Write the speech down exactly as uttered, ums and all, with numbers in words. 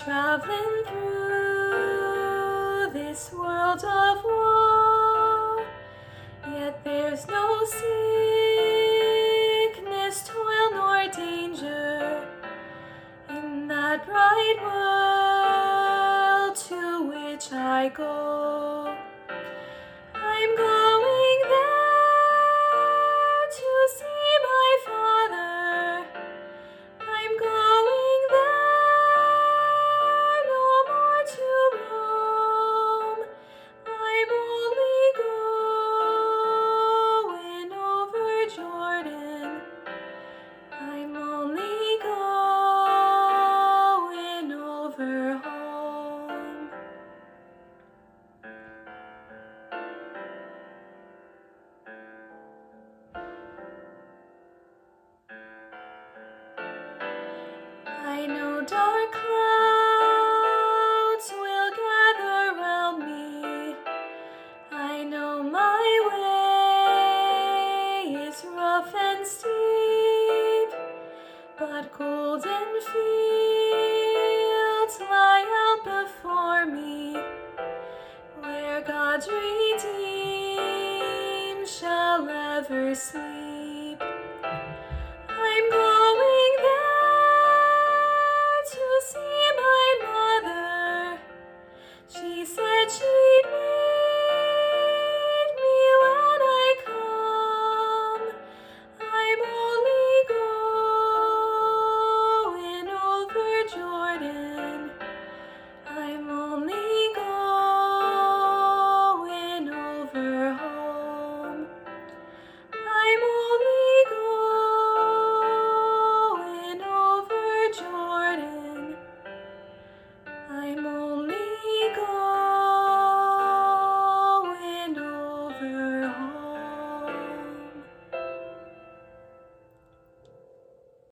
Traveling through this world of woe, yet there's no sickness, toil, nor danger in that bright world to which I go. I'm going there to see my Father. I'm going there no more to roam. I'm only going over Jordan. I'm only going over home. I know dark clouds will gather round me. I know my way is rough and steep, but golden feet